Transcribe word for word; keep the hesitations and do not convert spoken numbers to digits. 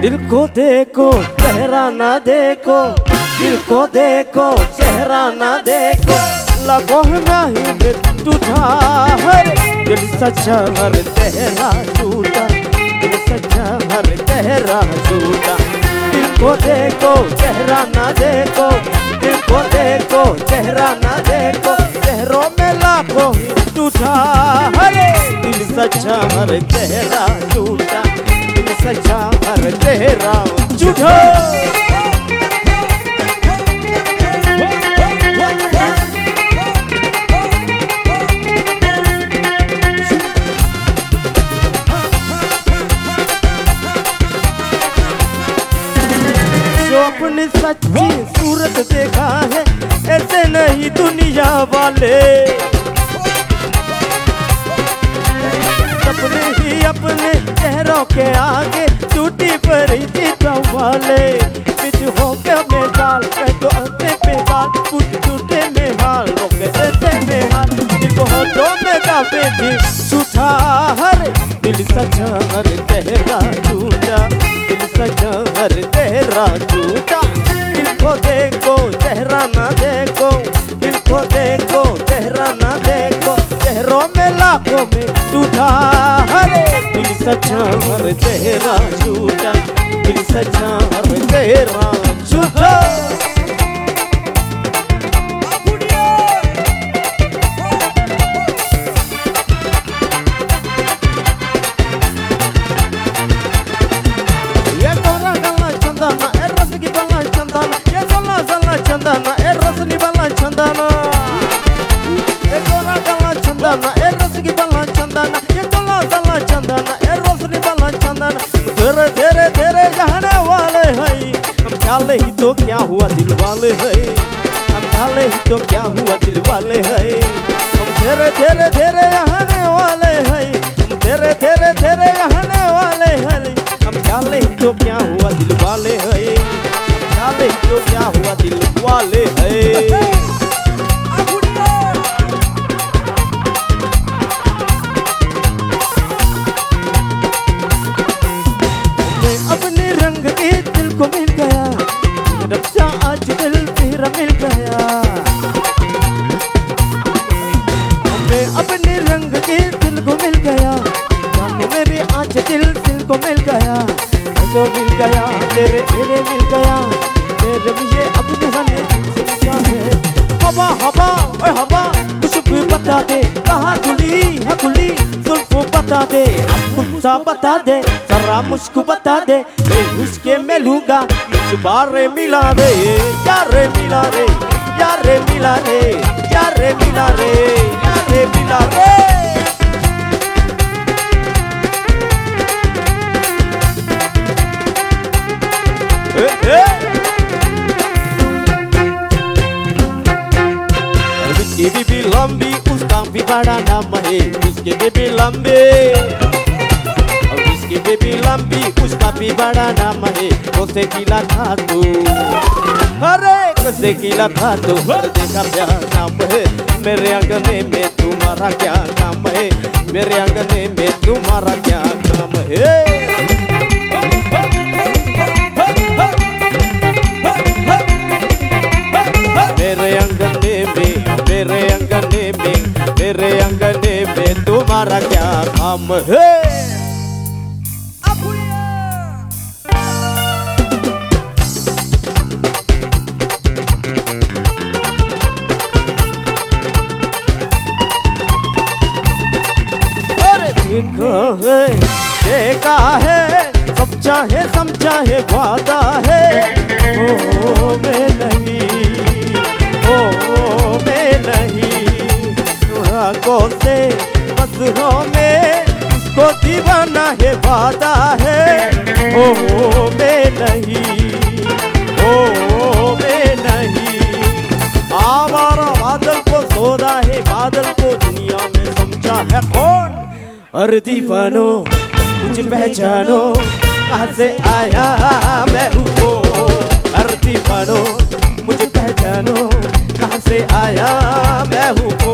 दिल को देखो चेहरा ना देखो, दिल को देखो चेहरा ना देखो, लगो नहीं टूटा है दिल सच्चा हर तेरा झूठा, दिल सच्चा हर तेरा झूठा। दिल को देखो चेहरा ना देखो, दिल को देखो चेहरा ना देखो, चेहरों में लाखों टूटा है दिल सच्चा हर तेरा झूठा, दिल सच्चा हर तेरा झूठा। अपनी सच्ची सूरत देखा है ऐसे नहीं दुनिया वाले, अपने ही अपने चेहरों के आगे टूटी पड़ी जीता वाले। बिच हो के में डाल पे तो अंते पे बाल, कुछ टूटे में हाल रोके ऐसे में हाल, दिल को होठों में काफे भी झूठा हर दिल सच्चा हर तेरा झूठा, दिल सच्चा हर तेरा झूठा। दिल को देखो चेहरा ना देखो, दिल को देखो चेहरा ना देखो, चेहरों में लाखों में टूटा हरे दिल सच्चा हर तेरा झूठा, दिल सच्चा हर तेरा झूठा। Chandana, eros ni bala chandana, ekora bala chandana, eros ki bala chandana, ekora bala chandana, eros ni bala chandana। तेरे तेरे तेरे जाने वाले हैं, हम ख्याल ही तो क्या हुआ दिल वाले हैं, हम ख्याल ही तो क्या हुआ दिल वाले हैं। हम तेरे तेरे तेरे जाने वाले हैं, हम तेरे तेरे तेरे जाने वाले हैं, हम ख्याल ही तो क्या हुआ दिल वाले हैं, ख्याल तो क्या हुआ दिल वाले है। मैं अपने रंग के दिल को मिल गया, रक्षा आज दिल मेरा मिल गया। मैं अपने रंग के दिल को मिल गया, मेरे आज दिल दिल को मिल गया, जो मिल गया तेरे तेरे मिल गया, तेरे मुझे अपने हने क्या है। हवा हवा ओए हवा कुछ भी बता दे, कहाँ खुली है खुली जुल्फों बता दे, कुछ बता दे जरा मुझको बता दे, मैं उसके में लूंगा कुछ बारे मिला रे, यारे मिला रे, यारे मिला रे, यारे मिला रे, यारे मिला रे। उसकी बीबी लंबी उसका भी बड़ा नाम है, उसकी बीबी लंबी, उसकी बीबी लंबी उसका भी बड़ा नाम है। कोसे किला था तू, अरे कोसे किला था तू, देखा क्या नाम है, मेरे अंगने में तुम्हारा क्या नाम है, मेरे अंगने में तुम्हारा क्या नाम है। मेरे अंगने में, मेरे अंगने में, मेरे अंगने में तुम्हारा क्या काम है। अरे देखा है देखा है, सब चाहे समझा है वादा है, ओ मैं नहीं, ओ मैं नहीं, आँखों से मसरों में उसको दीवाना है वादा है, ओ मैं नहीं, ओ मैं नहीं। आवारा बादल को सौदा है, बादल को दुनिया में समझा है कौन। अरे दीवानो मुझे पहचानो, कहाँ से आया मैं हूँ। अरे दीवानो मुझे पहचानो, कहाँ से आया मैं हूँ।